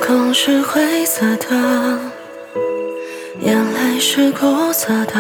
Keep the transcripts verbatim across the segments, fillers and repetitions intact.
空是灰色的，眼泪是苦涩的。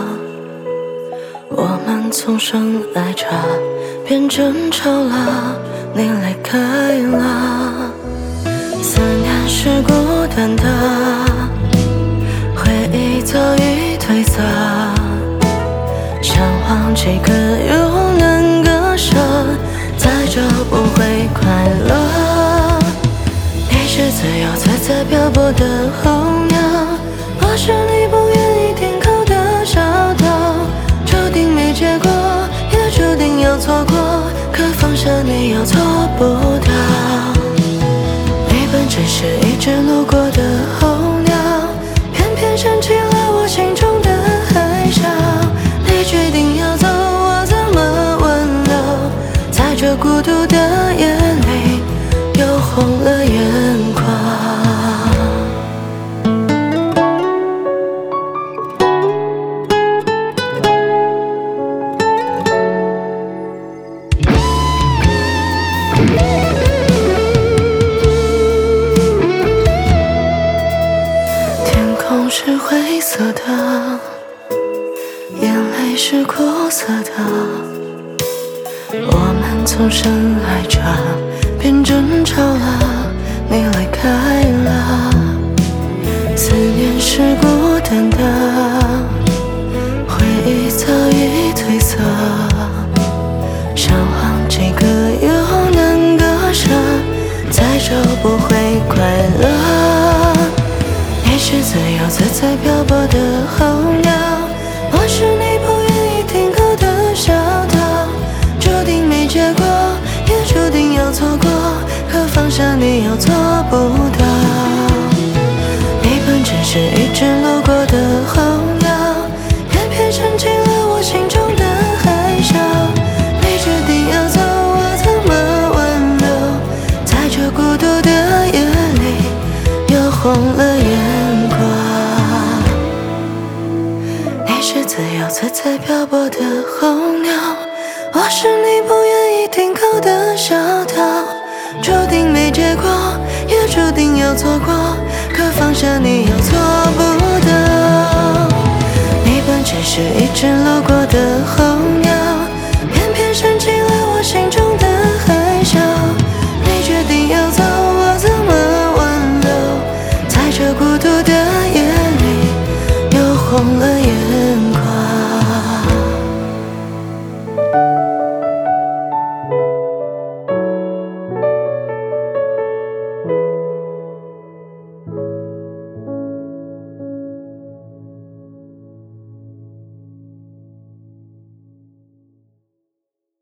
我们从深爱着，变争吵了，你离开了。思念是孤单的，回忆早已褪色。想忘记可又能割舍，再就不会快乐。你是自由自在漂泊的候鸟，我是你不愿意停靠的小岛。注定没结果，也注定要错过，可放下你又做不到。你本只是一只路过的候鸟，偏偏升起了我心中的海啸。你决定要走，我怎么挽留？在这孤独的夜里，又红了眼眶。天空是灰色的，眼泪是苦涩的。我们从深爱着，变争吵了，你离开了。思念是孤单的，回忆早已褪色。想忘记可又能割舍，再就不会快乐。你是自由自在漂泊的候鸟，我是你不愿意停靠的小岛。注定没结果，也注定要错过，可放下你又做不到。你本只是一只路过的候鸟，偏偏升起了我心中的海啸。你决定要走，我怎么挽留？在这孤独的夜里，又红了眼眶。你是自由自在漂泊的候鸟，我是你不愿意停靠的小岛。注定没结果，也注定要错过，可放下你又做不到。你本只是一只路过的候